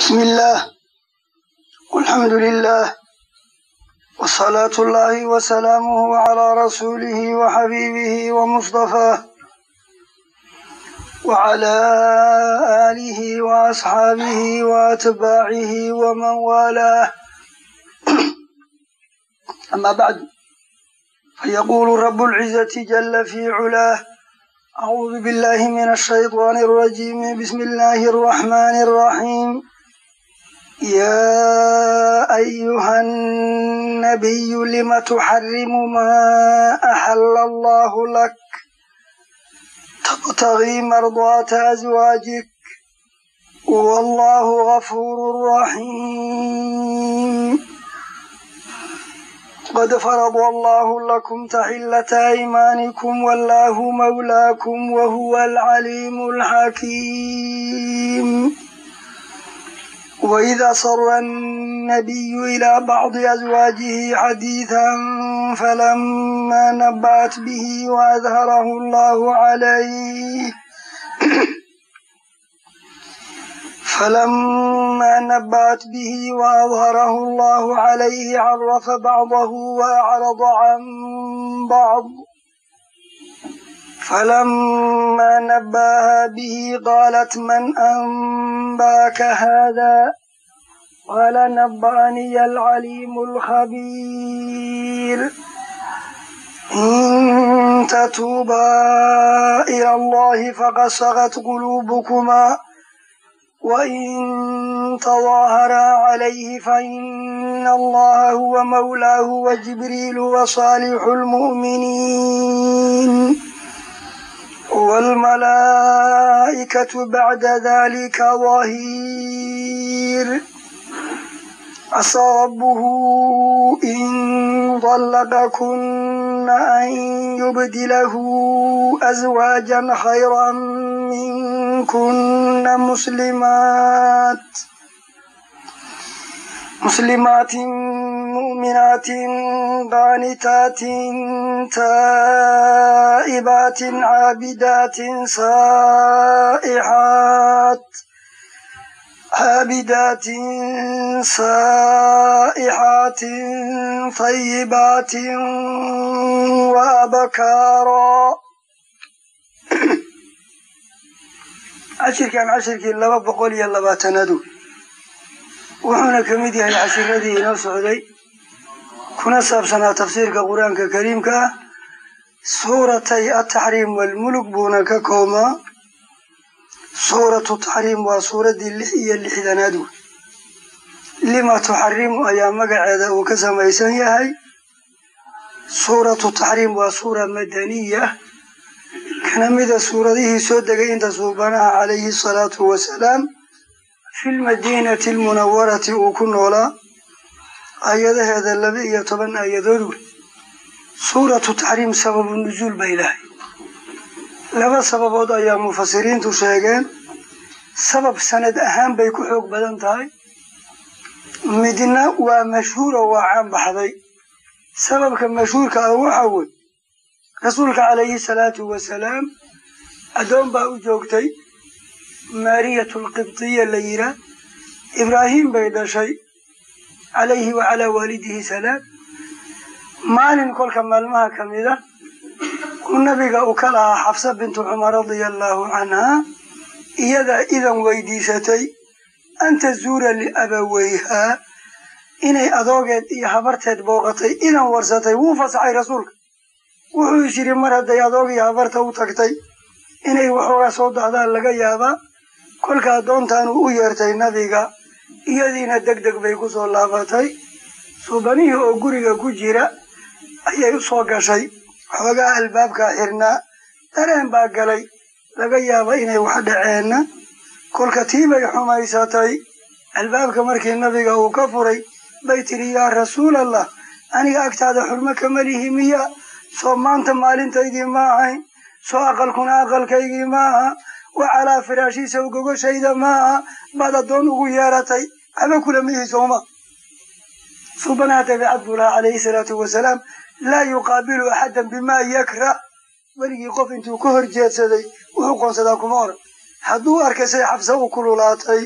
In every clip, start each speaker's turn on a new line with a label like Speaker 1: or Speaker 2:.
Speaker 1: بسم الله والحمد لله والصلاة الله وسلامه على رسوله وحبيبه ومصطفاه وعلى آله وأصحابه وأتباعه ومن والاه. أما بعد، فيقول رب العزة جل في علاه: أعوذ بالله من الشيطان الرجيم. بسم الله الرحمن الرحيم. يا أيها النبي لم تحرم ما أحل الله لك تبتغي مرضات أزواجك والله غفور رحيم. قد فرض الله لكم تحلة أيمانكم والله مولاكم وهو العليم الحكيم. وإذا صر النبي إلى بعض أزواجه حديثا فلما نبأت به وأظهره الله عليه عرف بعضه وأعرض عن بعض. فلما نبأها به قالت: من أنباك هذا؟ قال: نبأني العليم الخبير. إن تتوبا إلى الله فقد صغت قلوبكما وإن تظاهرا عليه فإن الله هو مولاه وجبريل وصالح المؤمنين والملائكة بعد ذلك ظهير. عسى ربه إن طلقكن أن يبدله أزواجا خيرا منكن مسلمات مؤمنات قانتات تائبات عابدات سائحات طيبات وأبكارا. cashirkii 220 wuxuuna ka mid yahay cashiradii inoo socday kuna saabsanaa tafsiirka qur-aanka kariimka ah. suuratay at-taxriim wal-mulk buuna ka koobmaa. suuratu taxriim waa suuradii 66aad. lima tuxarimu ayaa magaceeda uu ka samaysan yahay. suuratu taxriim waa suura madaniya kana mida suuradihii soo degay inta suubanaha calayhi salaatu wasalaam fi lmadiinati almunawarati uu ku noolaa. aayadaheeda 12 aayadood wey. suuratu taxriim sababu nuzuul bay lahay. 2 sababood ayaa mufasiriintu sheegeen. sabab sanad ahaan bay ku xoog badan tahay, midna waa mashhuur oo waa caan baxday. sababka mashhuurka ah waxaa wey, rasuulka calayhi salaatu wasalaam addoon baa u joogtay maariyatulqibtiya la yihaa. ibraahim bay dhashay calayhi wacalaa waalidihi salaam. maalin kolka maalmaha ka mida uu nabiga u ka lahaa xafsa bintu cumar radia allaahu canhaa, iyadaa idan weydiisatay an tazuura liabaweyhaa, inay adoogeed iyo habarteed booqatay idan warsatay. wuu fasaxay rasuulka. wuxuu is yidhi mar hadday adoog iyo habarta u tagtay inay waxoogaa soo dacdaan laga yaabaa. kolka addoontaanu u yeertay nabiga, iyadiina deg deg bay ku soo laabatay. suubanihii oo guriga ku jira ayay u soo gashay. xoogaa albaabkaa xirnaa, dareen baa galay, laga yaaba inay wax dhaceenna. kolka tii bay xumaysatay. albaabka markii nabiga uu ka furay bay tidhi: yaa rasuulallah, aniga agtaada xurmo kama lihi miya? soo maanta maalintaydii ma ahayn? soo aqalkuna aqalkaygii ma aha? wa calaa firaashiisa u gogoshayda ma aha? baad addoon ugu yeeratay, waxba kula mihi sooma. suubanaha dabeecad buu lahaa calayhi salaatu wasalaam, laa yuqaabilu axadan bimaa yakrah. weligii qof intuu ka hor jeedsaday wuxuu qoonsadaa kuma oran. hadduu arkay say xabsa u kululaatay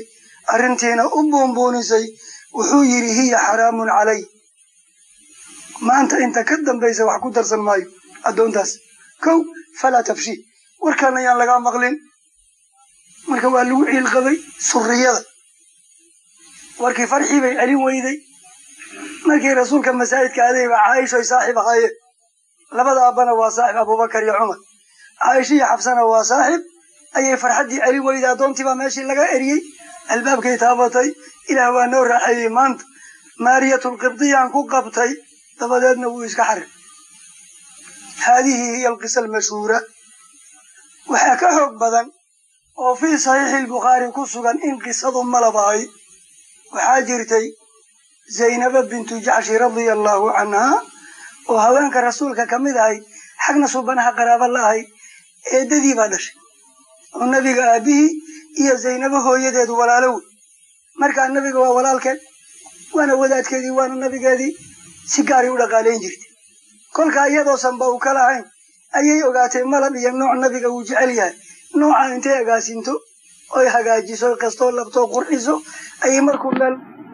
Speaker 1: arrintiina u buunbuunisay wuxuu yidhi hiya xaraamun calay maanta inta ka dambaysa wax ku darsan maayo addoontaas kow falaa tafshi warkaan ayaan lagaa maqlin marka waa lagu ciilqabay surriyada warkii farxii bay celin weyday markii rasuulka masaajidka aadayba caaishoy saaxiib ahaayeen labada abbana waa saaxib abubakar iyo cumar caaisha iyo xabsana waa saaxib ayay farxaddii celin weyday addoontii baa meeshii laga eriyey albaabkay taabatay ilaah waa noo raaxeeyey maanta maariyatulqibdiyaan ku qabtay dabadeedna wuu iska xarim haadihi hiya alqisa almashhuura waxaa ka xoog badan oo fii saxiixi albukhaari ku sugan in qisadu malab ahayd waxaa jirtay zaynaba bintu jaxshi radia allahu canhaa oo haweenka rasuulka ka mid ahayd xagna subanaha qaraaba la ahayd eedadii baa dhashay oo nabiga aabihii iyo zaynabo hooyadeedu walaalo wey markaa nabiga waa walaalkeed waana wadaadkeedii waana nabigeedii si gaaray u dhaqaalayn jirtay kolkaa iyadoosan ba u ka lahayn ayay ogaatay malab iyo nooc nabiga uu jecel yahay nooca intay agaasinto oy hagaajiso kastoo labtoo qurxiso ayay markuu meel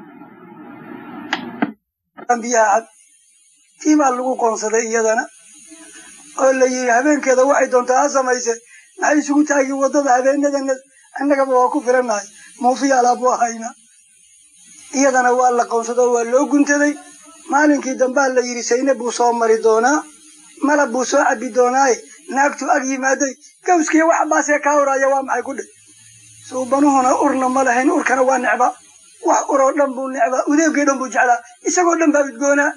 Speaker 1: biyaha cad tii baa lagu qoonsaday iyadana oo la yidhi habeenkeeda waxay doontaa ha samayse maxay isugu taagi waddada habeenadana annagaba waa ku filannahay muufiya alaabu ahayna iyadana waa la qoonsadoo waa loo guntaday maalinkii dambaa la yidhi sayne buu soo mari doonaa malab buu soo cabbi doonaaye naagtu ag yimaaday gawskiiya wax baasee kaa uraya waa maxay ku dheh suubanuhuna urna ma lahayn urkana waa necba wax uroo dhan buu necba udeegii dhan buu jeclaa isagoo dhan baa udgoonaa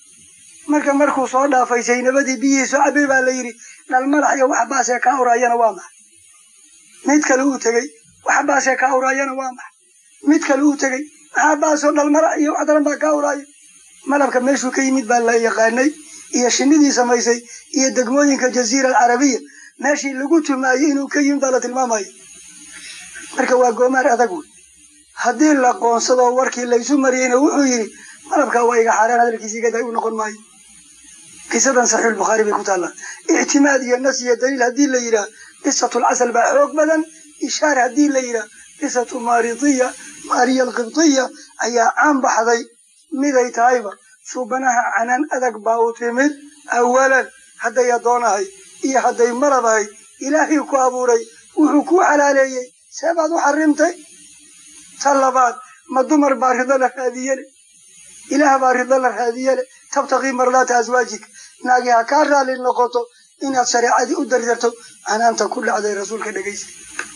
Speaker 1: markuu soo dhaafay saynabadii biyihii soo cabbay baa la yidhi dhal madax iyo wax baasee kaa urayana waa maxay mid kale uu tegey wax baasee kaa urayana waa maxay mid kale uu tegey maxaa baasoo dhal madax iyo wax daran baa kaa uraya malabka meeshuu ka yimid baa la yaqaanay iyo shinnidii samaysay iyo degmooyinka jaziira alcarabiya meeshii lagu tumaayey inuu ka yimid baa la tilmaamaya marka waa goomaar adag wey haddii la qoonsado warkii laysu mariyeyna wuxuu yidhi malabkaa waa iga xaaraan hadalkiisi igaday u noqon maayo qisadan saxiixulbukhaari bay ku taallaa ictimaad iyo nas iyo daliil haddii la yidhaah qisatulcasal baa xoog badan ishaar haddii la yidhaah qisatu maariya alqibdiya ayaa caan baxday miday tahayba suubanaha canaan adag baa u timid awalan hadday addoonahay iyo hadday malab ahay ilaahay ku abuuray wuxuu ku xalaaleeyey seebaad u xarimtay ta labaad ma dumar baa rido la raadiyele ilaah baa rido la raadiyele tabtaqii mardaata aswaajika naagi ha kaa raali noqoto inaad shareecadii u dardarto canaanta ku dhacday rasuulka dhegaysa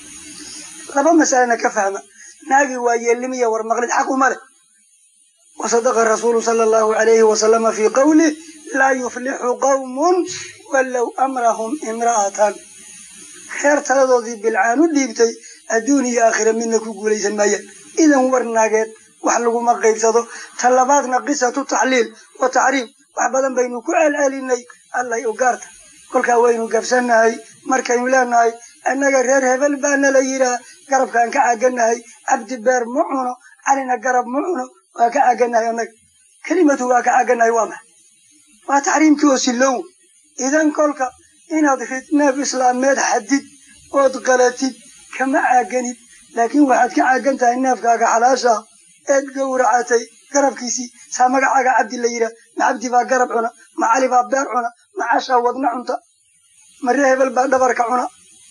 Speaker 1: laba masalena ka fahma naagi waa yeelimiya war maqlid xaq uma leh wasadaqa rasuulu sala allahu alayhi wasalama fii qawlih laa yuflixu qawmun wallow amrahum imra'atan reer taladoodii bilcaan u dhiibtay adduun iyo aakhira midna ku guulaysan maayaan idan war naageed wax laguma qaybsado ta labaadna qisatu taxliil wa taxriim wax badan baynu ku celcelinay allay ugaarta kolkaa waynu gabsannahay markaynu leenahay annaga reer hebel baana la yidhaah garabkaan ka caaganahay cabdi beer ma cuno calina garab ma cuno waa ka caaganahay annaga kelimatu waa ka caaganahay waa maxay waa taxriimkii oo silow idan kolka inaad neef islaameed xadid ood qalatid kama caaganid laakiin waxaad ka caagan tahay neefkaaga xalaasha eed gowracatay garabkiisii saa magacaaga cabdi la yidhaah ma cabdi baa garab cuna ma cali baa beer cuna ma cashaa wadna cunta ma ree hebel baa dhabarka cuna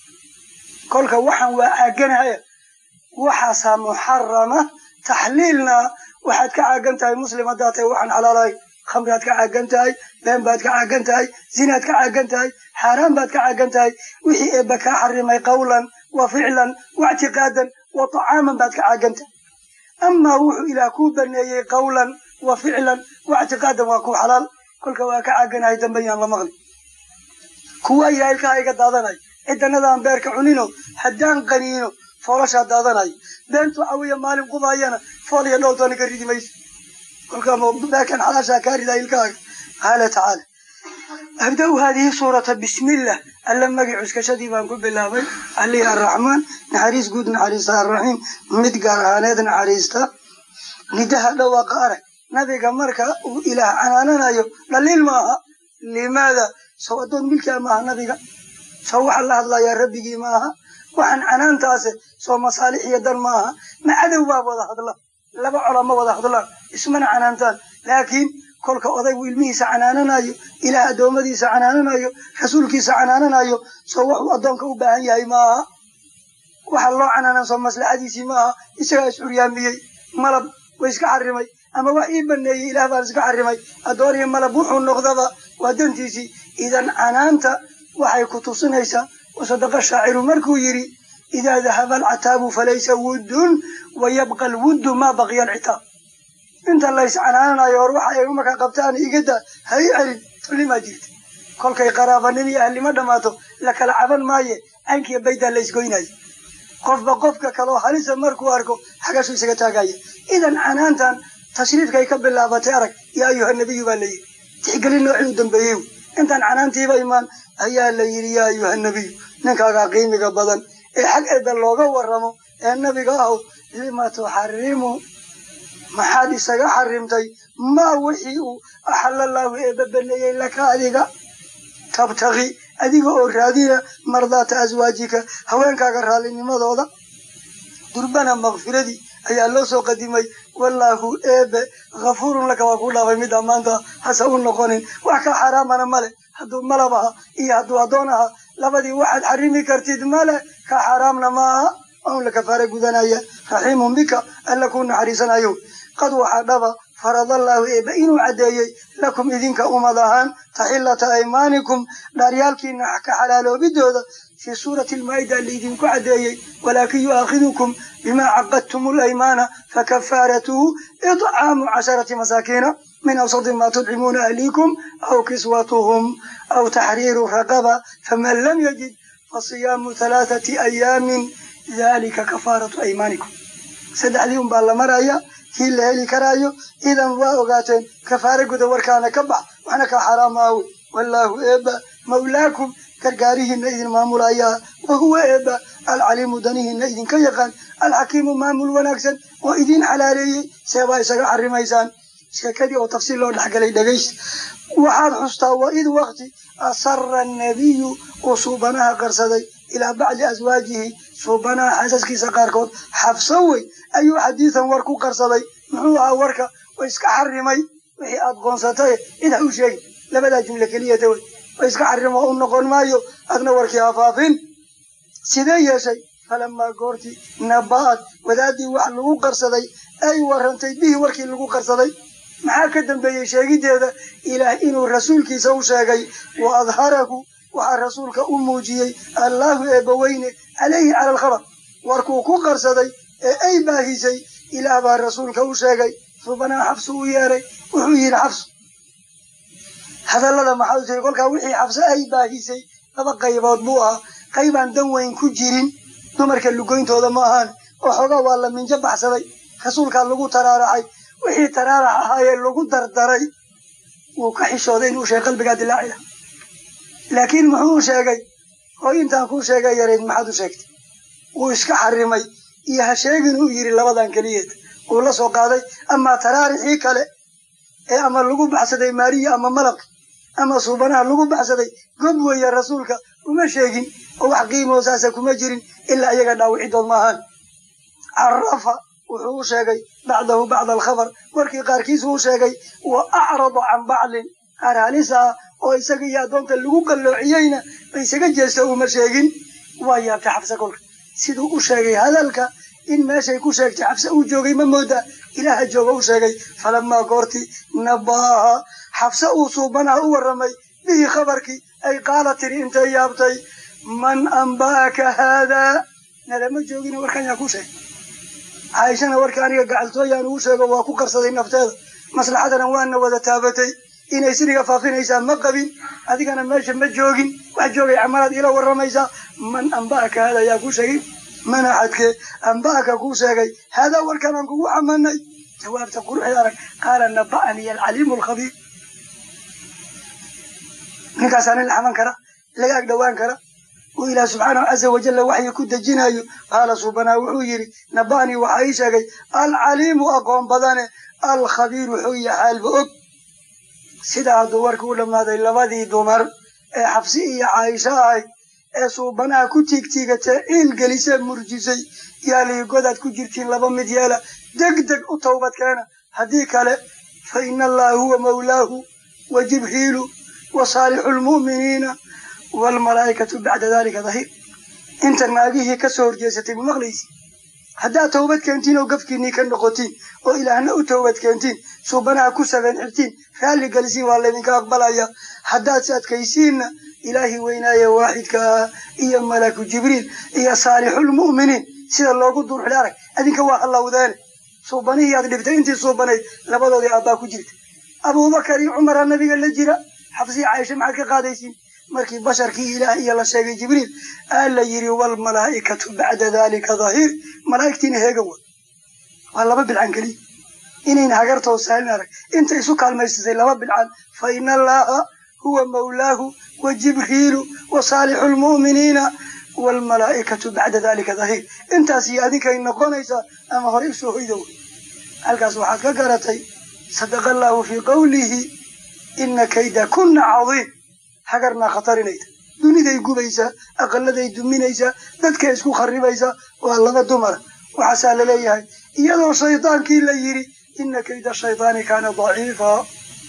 Speaker 1: kolka waxaan waa caaganahaya waxaasaa muxarama taxliilna waxaad ka caagan tahay muslim haddaad tahay waxaan xalaalahay khamriaad ka caagan tahay been baad ka caagan tahay zinaad ka caagan tahay xaaraan baad ka caagan tahay wixii eebba kaa xarimay qawlan wa ficlan wa ictiqaadan wa tacaaman baad ka caagan tahay amaa wuxuu ilaah kuu baneeyey qawlan wa ficlan wa ictiqaadan waa kuu xalaal kolka waa ka caaganahay dambe yaan la maqli kuwa ilaah ilkaha iga daadanayo cidanadaan beerka cunino haddaan qaniino foolashaa daadanayo beentu cawiya maalin qubaayana fool iyo dhowrtoona ka ridi mayso kolkaa beerkan xalaashaa kaa ridaa ilkaaga qaala tacaala abda-u haadihi suurata bismillah alla magac cuskashadii baan ku bilaabay alihi arraxmaan naxariis guud naxariista arraxiim mid gaar ahaaneed naxariista nidaha dhawaaqa arag nabiga marka uu ilaah canaananayo dhaliil maaha limaada sow addoon milkaa maaha nabiga sow waxaa la hadlayaa rabbigii maaha waxaan canaantaase soo masaalix iyo dan maaha ma cadow baa wada hadla laba culamo wada hadlaan ismana canaantaan laakiin kolka odaygu ilmihiisa canaananayo ilaah adoomadiisa canaananayo rasuulkiisa canaananayo soo wuxuu adoonka u baahan yahay maaha waxa loo canaanan soo maslaxadiisii maaha isagaa isxuryaamiyey malab way iska xarimay ama wax ii baneeyey ilaah baan iska xarimay adoon iyo malab wuxuu noqdaba waa dantiisii idan canaanta waxay ku tusinaysaa wasadaqa shaaciru markuu yidhi idaa dahaba alcataabu falaysa wuddun wayabqa alwuddu maa baqiya alcitaab inta lays canaananayo hor waxa ay markaa qabtaan igada hay celin tollimaa jirta kolkay qaraabanimo iyo ahlimo dhammaato la kala caban maaye caynkiiyo baydaa la isgoynayo qofba qofka kaloo halisa markuu arko xagashu isaga taagaya idan canaantan tashriifkay ka bilaabatay arag yaa ayuha nabiyu baa layidhi tixgelin noocii u dambeeyey intaan canaantiiba imaan ayaa la yidhi yaa ayuha nabiyu ninkaagaa qiimiga badan ee xag eedda looga warramo ee nabiga ahow lima tuxarimu maxaad isaga xarimtay maa wixii uu axalallahu eebba baneeyey laka adiga tabtaqi adiga oo raadina mardaata aswaajika haweenkaaga raallinimadooda durbana makfiradii ayaa loo soo qadimay wallaahu eebe hafuurun laka waa ku dhaafay mid ammaanta hase u noqonin wax ka xaraamana male hadduu malab aha iyo hadduu addoon aha labadii waxaad xarimi kartid male ka xaraamna maaha oon la kafaara gudanaya raxiimun bika alla kuu naxariisanayo qad waxaa dhaba faradallaahu eeba inuu caddeeyey lakum idinka umad ahaan taxillata aymaanikum dhaaryaalkiina ka xalaaloobidooda fii suurati almaa'ida laidinku caddeeyey walaakin yu'aakhidukum bimaa caqadtum alaymaana fakafaaratuhu idcaamu 10 masaakiina min awsati maa tudcimuuna ahliikum aw kiswatuhum aw taxriiru raqaba faman lam yajid fasiyaamu 3 ayaamin dalika kafaaratu aymaanikum saddexdii unbaa la maraya kii la heli karaayo idan waa ogaateen kafaara guda warkaana ka bax waxna ka xaraam aawe wallaahu eeba mawlaakum gargaarihiina idin maamulayaa wahuwa eeba alcaliimu danihiina idinka yaqaan alxakiimu maamul wanaagsan oo idin xalaaleeyey seebaa isaga xarimaysaan sheekadii oo tafsiil loo dhexgalay dhegaysta waxaad xustaa wa id waqti asara annabiyu uu suubanaha qarsaday ilaa bacdi aswaajihi suubanaha xaasaskiisa qaarkood xabso wey ayuu xadiidan war ku qarsaday muxuu ahaa warka way iska xarimay wixii aad qoonsatay cid ha u sheegin labadaa jumle keliyata wey way iska xarimo u noqon maayo adna warkii hafaafin sidee yeeshay falamaa goortii naba'ad wadaadii wax lagu qarsaday ay warrantay bihii warkii lagu qarsaday maxaa ka dambeeyey sheegiddeeda ilaah inuu rasuulkiisa u sheegay wa adharahu waxaa rasuulka u muujiyey allaahu eebbaweyne calayhi cala alkhabar warkuu ku qarsaday ee ay baahisay ilaah baa rasuulka u sheegay subanaa xabsu u yeeray wuxuu yidhi xabsu hadallada maxaa u tiri kolkaa wixii xabse ay baahisay 2 qaybood buu ahaa qaybaan dan weyn ku jirin dumarka lugoyntooda ma ahaan oo xoogaa waa la minjo baxsaday rasuulkaa lagu taraaraxay wixii taraarax ahaayee lagu dardaray wuu ka xishooday inuu sheeg qalbigaa dilaaci laha laakiin muxuu sheegay oo intaan kuu sheegay yarayd maxaad u sheegtay wuu iska xarimay iyo ha sheegin uu yidhi labadan keliyeed uu la soo qaaday amaa taraarixii kale ee ama lagu baxsaday maariya ama malabka ama suubanaha lagu baxsaday gob weeye rasuulka uma sheegin oo wax qiimoo saasa kuma jirin ilaa iyaga dhaawicidood maahaan carafa wuxuu u sheegay bacdahu bacda alkhabar warkii qaarkiisu u sheegay wa acrada can baclin qaar halisa ah oo isaga iyo addoonta lagu qalloociyeyna ba isaga jeesta uma sheegin waa yaabtay xabse kolka siduu u sheegay hadalka in meeshay ku sheegtay xabse uu joogay ma moodaa ilaaha jooga u sheegay falamaa goortii nabaaha xabse uu suubanaha u warramay bihii khabarkii ay qaala tiri intay yaabtay man amba'aka haadaa nalama joogina warkan yaa ku sheegay caaishana warkii aniga gacaltooyaan ugu sheego waa ku qarsaday nafteeda maslaxadana waana wada taabatay inay siriga faafinaysaa ma qabin adigana meesha ma joogin wax joogay camalaad ila warramaysaa man amba'aka haadaa yaa ku sheegay mana xadkee amba'aka kuu sheegay haadaa warkanaan kugu xamanay jawaabta quruxda arag qaala naba'anii alcaliimu alkhabiir ninkaasaa nin la xaman kara laga ag dhowaan kara uu ilaah subxaanahu caza wajalla waxyi ku dejinayo qaala subanaa wuxuu yidhi naba'anii waxaa ii sheegay alcaliimu aqoon badane alkhabiiru xuya xaalba og sidaa hadduu warkii u dhammaaday labadii dumar ee xabsi iyo caaisho ahayd صوبنا كتيك تيجة إل جلسة مرجزي يالي قدت كجرتين لبا مديالا دق أطوبت كان هديك على فإن الله هو مولاه وجبريل وصالح المؤمنين والملائكة بعد ذلك ظهير انت ناقيه كسور جيستي بمغليسي هدا توبت كنتين وقفكيني كنقوتين وإلى أن أتوبت كنتين صوبنا كسبن عرتين فاللي جلسين والله منك أقبل هدا سات كيسين إلهي وينايا واحد إيا ملك جبريل إيا صالح المؤمنين سيد الله قدر حلارك أذنك واحد الله ذلك صوباني يادلبت انتي صوباني لبضو دي أباكو جرت أبو بكر عمر النبي قال لجرا حفظي عايشة معك قاديسين مركي بشر كي إلهي الله شاقي جبريل قال يري والملائكة بعد ذلك ظهير ملائكتين هيقوا والله بالعن كلي إنين هاجرته وسهلنا انت يسوك الميسي لما بالعن فإن الله هو مولاه وجبريل وصالح المؤمنين والملائكة بعد ذلك ظهير انت سيادك إن قونيسا أما هريب سوهيدو الكاس وحكا قرتي صدق الله في قوله إن كيدا كن عظيم حقرنا خطرنيت دوني دي قبيسا أقل دي دمينيسا دادك يسكو خربيسا والله دمر وحسى لليها إيادو شيطان كي يري إن كيدا الشيطان كان ضعيفا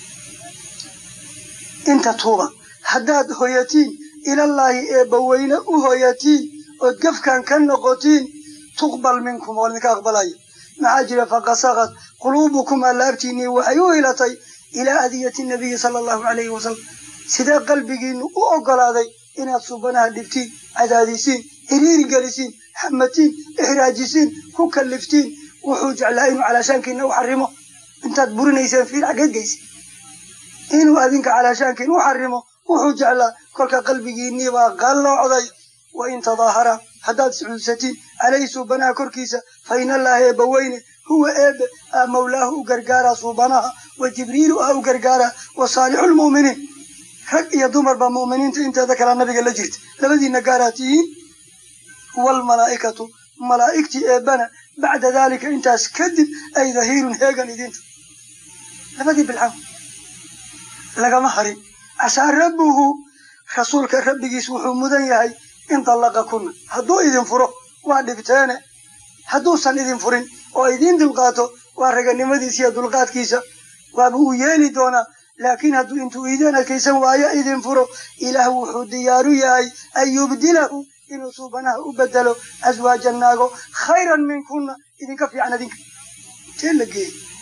Speaker 1: انت توبا حداد هويتين إلى الله إبوين أهويتين وقف كان نقوتين تقبل منكم ولنك أقبلاي معاجل فقصغت قلوبكم اللابتيني وحيو إلى أذية النبي صلى الله عليه وسلم سيدا قلبكين وأقل هذا إن صوبناها اللفتين عداديسين هرير قالسين حمتين إحراجيسين كوكالفتين وحوج على علشان كنا وحرمه انت تبورنا يسان في العقاد قيسين إنه أذنك علشان كنا وحرمه وحوج على كل قلبكين نيبا قال له عضي وإن تظاهر حداد سعودستين عليه صوبناها كركيسة فإن الله يبوين هو أب مولاه قرقارا صوبناها وجبريل أو قرقارا وصالح المؤمنين حق يدمر بمؤمنين انت ذكر النبي قال لجرت لبدي نقاراتين والملائكة ملائكتي أبنا بعد ذلك انت اسكدب أي ظهير هيغن إذن لبدي بالعام لقى مهرين عسى ربه رسولك ربك يسوحوا مدنياي إن طلقكن هدو إذن فرو وعدبتانا هدو سن إذن فرين وإذن دلقاتو وارغن مديسيا دلقات كيسا وابو يالي دونا لكن هدو انتو إذن كيسا وآيا إذن فرو إله وحو ديارو ياي أن يبدله إنو صوبناه أبدلو أزواجا ناغو خيرا منكن إذن كفي عنا دينك تلقي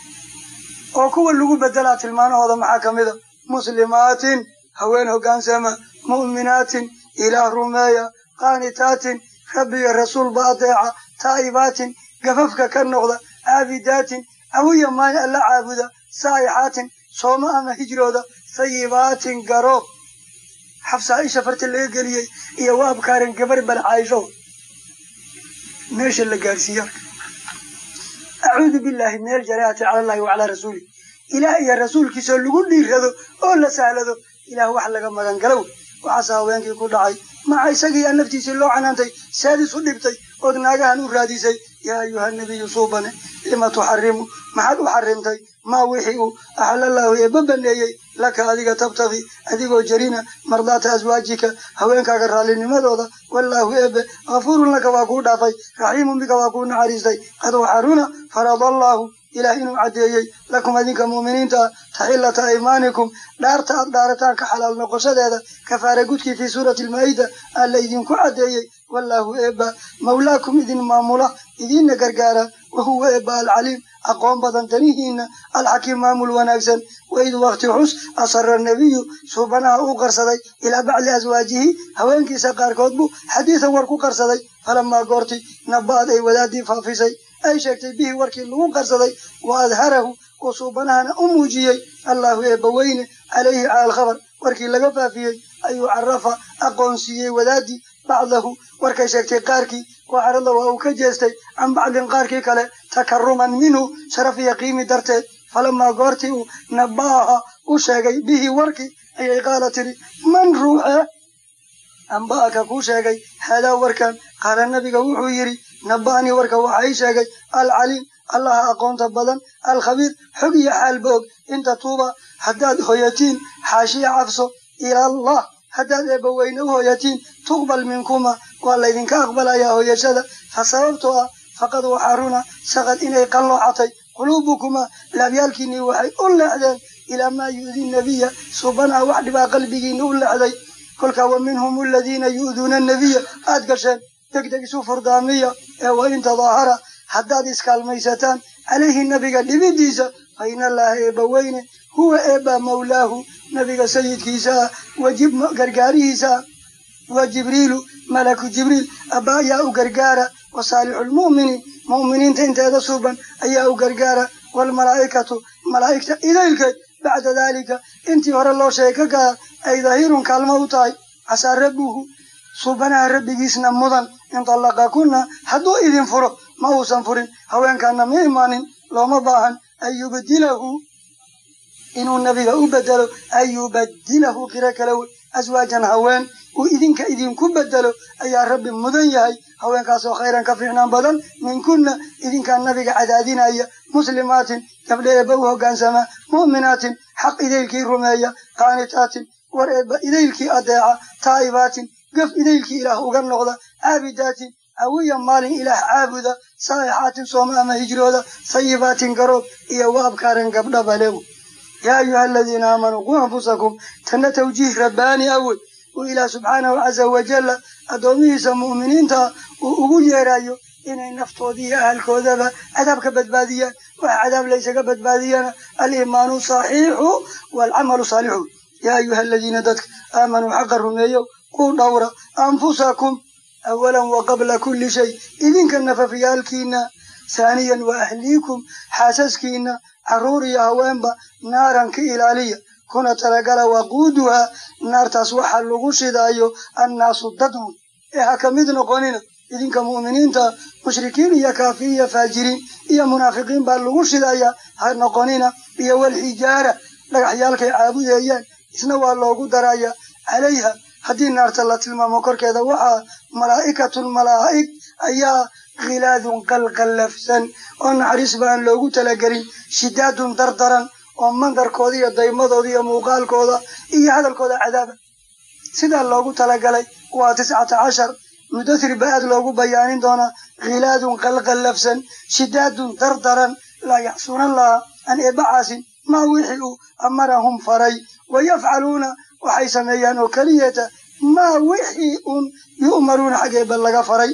Speaker 1: وكو اللغو بدلات المانا هذا محاكم إذا مسلمات هوين هقان سما مؤمنات إله رمايا قانتات ربي الرسول باطيعة تائبات قففك كالنغضة عابدات أويا ما ألا عابدة سائحات صوما أما هجرودة ثيبات قروب حفصة عيشة فرت اللي قليي إيواب كارن قبر بالعايشو ماشي اللي قال سيارك أعوذ بالله من الجريات على الله وعلى رسوله إلهي الرسول كيسو لقول لي هذا أولا سهلذو إله وحلق مدن قلو وعسى وينكي كل عاي ما عيساقي النفتي سلو عنانتي سادس ولبتي ودناقها نور راديسي يا أيها النبي صوبنا لما تحرموا ما حد حرمتي ما وحيوا أحل الله يببني لك هذه تبتغي هذه جرينا مرضات أزواجك هوينك قرالين مدودا والله يب غفور لك واكو دافي رحيم بك واكو نعريسي قد وحرونا فرض الله إلهين عديي لكم هذيك مؤمنين تحلة إيمانكم دارتان كحلال نقصد هذا كفارقتك في سورة المائدة الذين كعديي والله إبا مولاكم إذن مامولا إذن قرقارا وهو إبا العليم أقوم بدنتنيهن الحكيم مامول ونكسن وإذ وقت حس أصر النبي سبحانه قرصدي إلى بعض أزواجه هوينك سقار كتبه حديثا وركو قرصدي فلما قرتي نبأت أي ودادي فافسي أي شكت به وركي اللون قرصدي وأظهره وصوبناها أموجي الله يبوين عليه على الخبر وركي لقفا فيه أي عرف أقونسي ودادي بعضه وركي شكتي قاركي وعرض وهو كجيستي عن بعض قاركي كلا تكرما منه شرف يقيم درته فلما قرتي نباها وشاقي به وركي أي قالت لي من روحه أنباك كوشاقي هذا وركان قال النبي وحو يري نباني وركا وحي شاقي العليم الله أقوم تبضا الخبير حقي حال بوك انت طوبة حداد هيتين حاشي عفصو إلى الله haddaad eebbaweyne u hooyatiin tuqbal minkuma waa laydinka aqbalayaa hooyashada fa sababtoo ah faqad waxaa runa saqad inay qalloocatay quluubukuma laabyaalkiinnii waxay u leexdeen ilaa maa yu'dii nabiya subanaa wax dhibaa qalbigiinna u leexday kolkaa wa minhum aladiina yu'duuna nabiya aad gasheen degdeg isu furdaamiya ee wa in tadaahara haddaad iskaalmaysataan calayhi nabiga dhibidiisa fa ina allaaha eebbaweyne huwa eebba mawlaahu nabiga sayidkiisa ah wajib gargaarihiisa ah wa jibriilu malaku jibriil abba ayaa u gargaara wa saalixulmu'miniin mu'miniinta inteeda suuban ayaa u gargaara waalmalaa'ikatu malaa'igta idaylkeed bacda daalika intii hore loo sheegay ka gaar ay daahirun kaalmo u tahay casaa rabbuhu suubanaha rabbigiisna mudan in dallaqakunna hadduu idin furo ma uusan furin haweenkaana ma imaanin looma baahan an yubdilahu inuu nabiga u bedelo an yubadilahu qiro kale wey aswaajan haween uu idinka idinku bedelo ayaa rabbi mudan yahay haweenkaasoo khayran ka fiicnaan badan minkunna idinkaa nabiga cadaadinaya muslimaatin gabdha eebba u hoggaansama mu'minaatin xaq idaylkii rumeeya qaanitaatin war eebba idaylkii adeeca taa'ibaatin gaf idaylkii ilaah uga noqda caabidaatin awiya maalin ilaah caabuda saa'ixaatin sooma ama hijrooda sayibaatin garoob iyo wa abkaaran gabdha balew yaa ayuha aladiina aamanuu quu anfusakum tanna tawjiih rabbaani awey uu ilaah subxaanahu caza wajalla addoomihiisa mu'miniinta uu ugu yeerayo inay naftoodii iyo ahalkoodaba cadaab ka badbaadiyaan waxa cadaab laysaga badbaadiyana aliimaanu saxiixu waalcamalu saalixu yaa ayuha aladiina dadka aamanuu xaqa rumeeyow quu dhowra anfusakum awalan wa qabla kulli shay idinka nafafyaalkiina haaniyan wa ahliikum xaasaskiina carruur iyo haweenba naaran ka ilaaliya kuna talagala waquuduhaa naartaas waxaa lagu shidaayo annaasu dadun ee ha ka mid noqonina idinka mu'miniinta mushrikiin iyo kaafir iyo faajiriin iyo munaafiqiin baa lagu shidayaa ha noqonina iyo walxijaara dhagaxyaalkay caabudeeyaan isna waa loogu daraya calayha haddii naarta la tilmaamo korkeeda waxaa malaa'ikatun malaa'ig ayaa khilaadun qalqallafsan oo naxariis baan loogu talagelin shidaadun dardaran oo mandarkooda iyo daymadooda iyo muuqaalkooda iyo hadalkooda cadaaba sidaa loogu talagalay waa 19 mudathir ba aad loogu bayaanin doonaa khilaadun qalqallafsan shidaadun dardaran laa yaxsuuna allaha an eebacaasin maa wixii uu amarahum faray wayafcaluuna waxay sameeyaan oo keliyata maa wixii un yu'maruuna xag eebba laga faray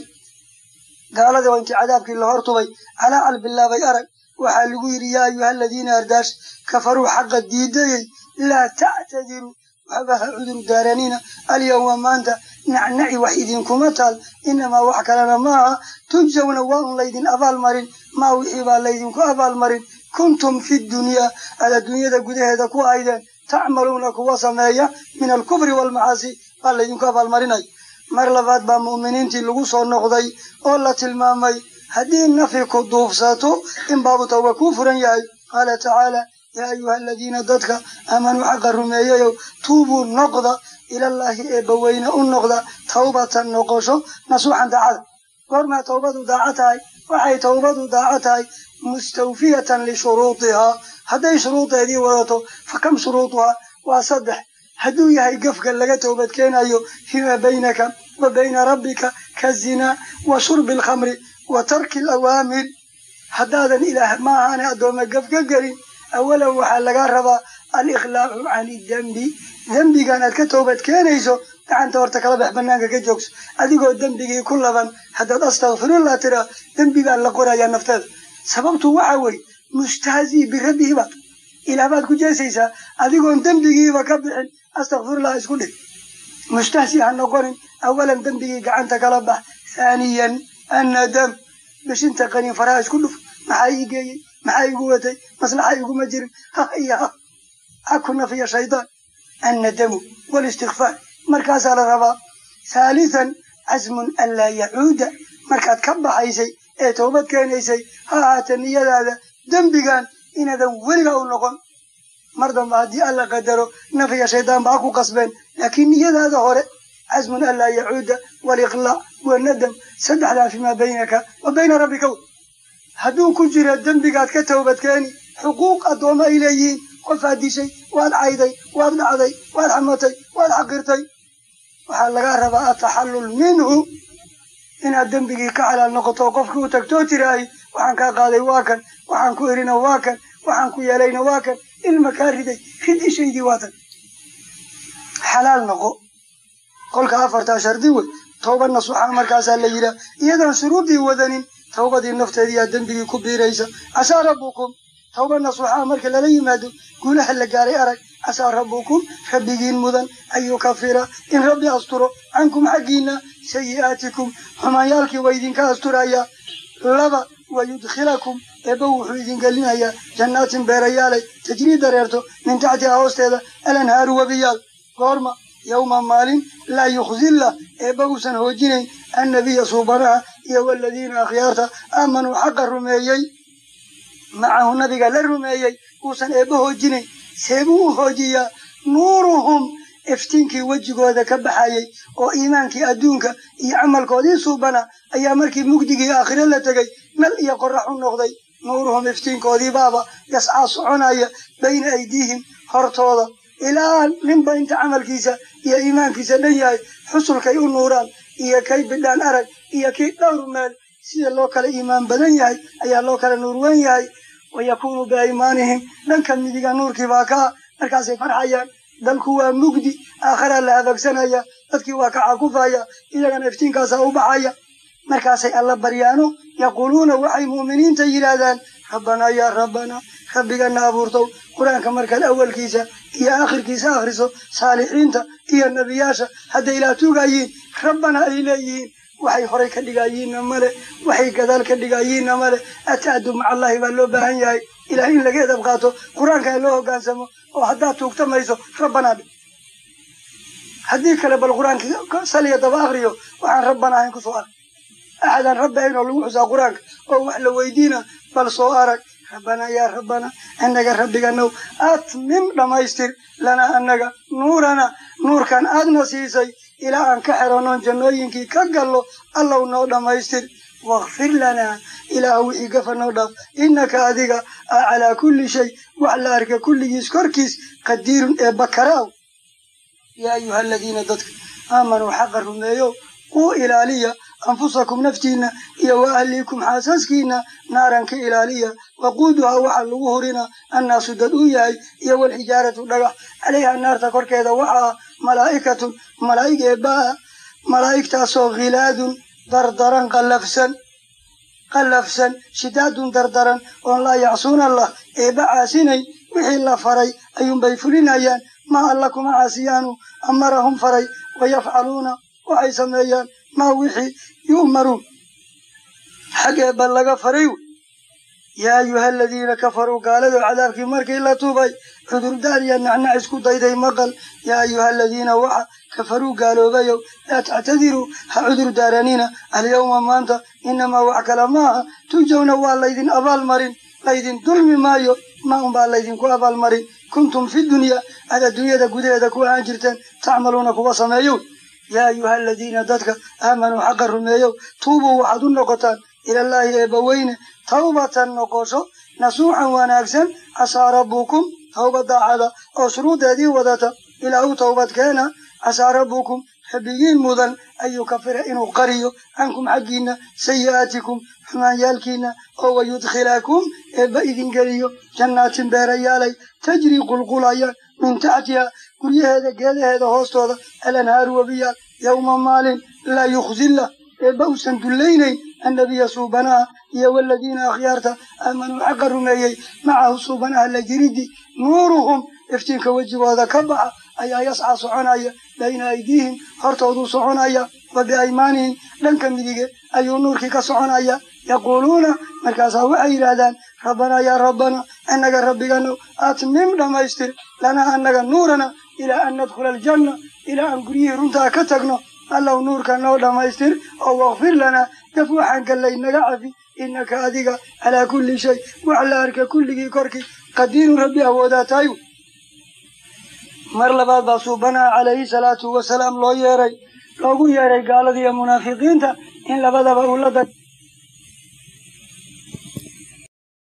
Speaker 1: gaalada waa intii cadaabkii la hortubay calaa calbilaabay arag waxaa lagu yidhi yaa ayuha aladiina ardaash kafaruu xaqa diidayey laa tactadiruu waxba ha cudur daaranina alyawma maanta nacnaci wax idinkuma taal inamaa wax kalena maaha tujsawna waa un laydin abaalmarin maa wixii baa laydinku abaalmarin kuntum fi dunyaa aad adduunyada gudaheeda ku aydeen tacmaluuna kuwa sameeya min alkufri waalmacaasi baa laydinku abaalmarinay mar labaad baa mu'miniintii lagu soo noqday oo la tilmaamay haddii nafi ku duufsato in baabu tawba kuu furan yahay qaala tacaala yaa ayuha aladiina dadka aamanuu xaqa rumeeyayow tuubuu noqda ilallaahi eebbaweyne u noqda tawbatan noqosho nasuuxan daacada goormaa tawbadu daaco tahay waxay tawbadu daaco tahay mustawfiyatan lishuruudihaa hadday shuruudeedii wadato fa kam shuruuduhaa waa 3 hadduu yahay gafka laga toobad keenayo fiima baynaka wa bayna rabbika ka zinaa wa shurbi alkhamri wa tarki alawaamir haddaadan ilaah ma ahaane addooma gaf ka gelin awalan waxaa laga rabaa alikhlaacu cani dembi dembigan aad ka toobad keenayso gacanta horta kala bax banaanka ka joogso adigoo dembigii ku laban haddaad astakfirullah tiraa dembigaa la qorayaa nafteeda sababtu waxa weeye mustahzii birabbihiba ilaah baad ku jeesaysaa adigoon dembigiiba ka bixin astakfirullah isku dhig mustahzi ha noqonin awalan dembigii gacanta kala bax haaniyan annadam gashinta qanin faraha isku dhuf maxaa ii geeyey maxaa igu watay maslaxa iguma jirin ha iyo ha ku nafiya shaydaan annadamu walistikfaar markaasaa la rabaa haalisan casmun anlaa yacuuda markaad ka baxaysay ee toobad keenaysay ha ahaata niyadaada dembigan inaadan weliga u noqon mar damba haddii alla qadaro nafiya shaydaan baa ku qasbeen laakiin niyadaada hore casmun anlaa yacuuda waliqlaac wanadam 3 fimaa baynaka wa bayna rabbika hadduu ku jira dembigaad ka toobad keeni xuquuq addoommo ay leeyihiin qofaad dishay waad cayday waad dhacday waad xamatay waad xaqirtay waxaa laga rabaa ataxallul minhu inaad dembigii ka xalaal noqoto qofkii u tagtoo tiraay waxaan kaa qaaday waa kan waxaan ku erina waa kan waxaan ku yeelayna waa kan ilma kaa riday rid ishaydii waa tan xalaal noqo kolka afartaa shardi wey tawba nasuuxa markaasaa la yidhaah iyadoon shuruudii wadanin tawbadii nafteediyaa dembigii ku biiraysa casaa rabbukum tawba nasuuxa marka lala yimaado guulaha la gaaray arag casaa rabbukum rabbigiin mudan an yukafira in rabbi asturo cankum xaggiina sayi'aatikum xumaanyaalkii waa idinka asturaya laba wayudkhilakum eebba wuxuu idin gelinayaa jannaatin beerayaalay tajrii dareerto min taxtihaa hoosteeda alanhaaru wabiyaal goorma yowma maalin laa yukhzillah eebba uusan hoojinayn annabiya suubanaha iyo waladiina akhyaarta aamanuu xaqa rumeeyey macahu nabiga la rumeeyey uusan eebba hoojinayn seebuu u hoojiyaa nuuruhum iftiinkii wejigooda ka baxayey oo iimaankii adduunka iyo camalkoodii suubana ayaa markii mugdigii aakhire la tegey nal iyo qorax u noqday nuuruhum iftiinkoodii baaba yascaa soconaya bayna aydiihim hortooda ilaa ninba inta camalkiisa iyo iimaankiisa dhan yahay xusulkay u nuuraan iyo kay bidhaan arag iyo kii dhowr meel sida loo kala iimaan badan yahay ayaa loo kala nuur wen yahay wayakuunu biaymaanihim dhanka midiga nuurkii baa kaa markaasay farxayaan dalku waa mugdi aakharaa la habagsanaya dadkii waa ka cakufaya iyagana iftiinkaasaa u baxaya markaasay alla baryaano yaquuluuna waxay mu'miniinta yidhaahdaan rabbanaa yaa rabbanaa rabbigana abuurtow qur-aanka markaad awalkiisa iyo aakhirkiisa akhriso saalixiinta iyo nebiyaasha hadday ilaa tugayiin rabbana ay leeyihiin waxay horay ka dhigayiinna male waxay gadaal ka dhigayiinna male ataadu maca allahi baa loo baahan yahay ilaah in laga edab qaato qur-aanka loo hoggaansamo oo haddaad tuugtamayso rabbanaa dhe haddii kale bal qur-aankii saliya daba akriyo waxaan rabbana ahayn kusoo arag axadaan rabbi ahayn oo lagu xusaa qur-aanka oo wax la weydiina bal soo arag rabbanaa yaa rabbanaa annaga rabbiganow atmim dhammaystir lanaa annaga nuurana nuurkan aadna siisay ilaa aan ka xeronoon jannooyinkii ka gallo allow noo dhammaystir wakfir lanaa ilaah wixii gafa noo dhaaf innaka adiga aa calaa kulli shay wax la arka kulligiis korkiis qadiirun ee bakaraaw yaa ayuha aladiina dadka aamanuu xaqa rumeeyo uu ilaaliya anfusakum naftiinna iyo wa ahliikum xaasaskiina naaran ka ilaaliya waquuduhaa waxaa lagu hurinaa annaasu dad uu yahay iyo walxijaaratu dhagax calayha naarta korkeeda waxaa malaa'ikatun malaa'ig eebbaa malaa'igtaasoo khilaadun dardaran qallafsan shidaadun dardaran oon laa yacsuuna allah eebba caasinayn wixii la faray ayuunbay fulinayaan maa alla kuma caasiyaanu amarahum faray wayafcaluuna waxay sameeyaan maa wixii yu'maruun xag eebba laga faray wey yaa ayuha aladiina kafaruu gaalado cadaabkii markii la tubay cudurdaar iyo nacnac isku dayday maqal yaa ayuha aladiina waxa kafaruu gaaloobayow laa tactadiruu ha cudur daaranina alyawma maanta inamaa wax kale maaha tujawna waa laydin abaalmarin laydin dulmi maayo ma unbaa laydinku abaalmarin kuntum fi dunya aad adduunyada gudaheeda ku ahaan jirteen tacmaluuna kuwa sameeyow yaa ayuha aladiina dadka aamanuu xaqa rumeeyow tuubuu waxaad u noqotaan ilallaahi eebbaweyne tawbatan noqosho nasuuxan wanaagsan casaa rabbukum tawba daacada oo shuruudeedii wadata ilaa u tawbad keena casaa rabbukum rabbigiin mudan an yukafira inuu qariyo cankum xaggiinna sayi'aatikum xumaanyaalkiina oo wayudkhilakum eebba idin geliyo jannaatin beerayaalay tajrii qulqulayaan min taxtiha guryaheeda geedaheeda hoostooda alanhaaru wabiyaal yowma maalin laa yukhzillah eebba uusan dullaynayn annabiya suubanaha iyo waladiina akhyaarta aamanuu xaqa rumeeyey macahu suubanaha la jiriddi nuuruhum iftiinka wejigooda ka baxa ayaa yascaa soconaya bayna aydiihim hortooduu soconaya wa biaymaanihim dhanka midige ayuu nuurkii ka soconaya yaquuluuna markaasaa waxay yidhaahdaan rabbanaa yaa rabbanaa annaga rabbiganow atmim dhammaystir lanaa annaga nuurana ilaa an nadkhula aljanna ilaa aan guryihii runtaa ka tagno allow nuurka noo dhammaystir oo wakfir lanaa gaf waxaan gallay naga cafi innaka adiga calaa kulli shay wax la arka kulligii korkii qadiirun rabbi awoodaa tahay mar labaad baa suubanaha calayhi salaatu wasalaam loogu yeeray gaalada iyo munaafiqiinta in labadaba uu la